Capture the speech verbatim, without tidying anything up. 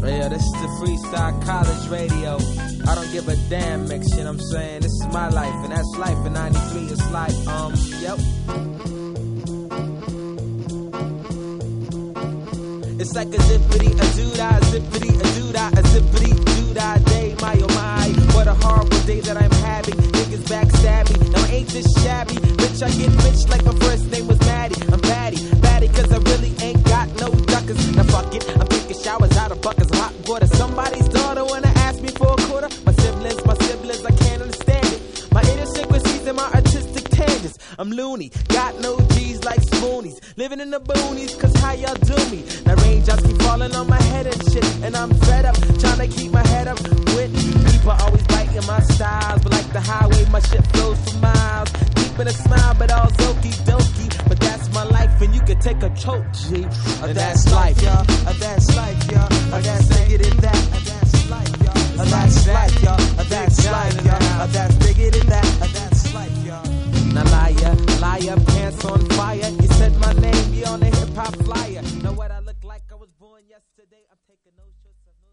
Yeah, this is the Freestyle College Radio. I don't give a damn mix, you know what I'm saying? This is my life, and that's life in ninety-three. It's like, um, yep. It's like a zippity, a doo-dah, zippity, a doo-dah, a zippity, doo-dah day, my oh my. What a horrible day that I'm having. Niggas backstab me. Now ain't this shabby? Bitch, I get rich like my first name was Maddie. I'm Batty, Batty, cause I really ain't got no duckers. Now fuck it, I'm taking showers out of buckets of hot water. Somebody's daughter wanna ask me for a quarter. My siblings, my siblings, I can't understand it. My idiosyncrasies and my artistic tangents. I'm loony, got no G's like spoonies. Living in the boonies, cause how y'all do me? Now raindrops keep falling on my head and shit. And I'm fed up, trying to keep my head up with people always biting my styles. But like the highway, my shit flows for miles. Keeping a smile, but all okie dokie. But that's my life, and you can take a choke, G. And that's life, y'all. That's life, y'all. That's bigger than that. That's life, y'all. That's life, y'all. That's life, y'all. That's bigger than that. That's life, y'all. Now liar, liar, pants on fire. You said my name, you on the hip hop flyer. Know what I look like? I was born yesterday. I'm taking no shorts.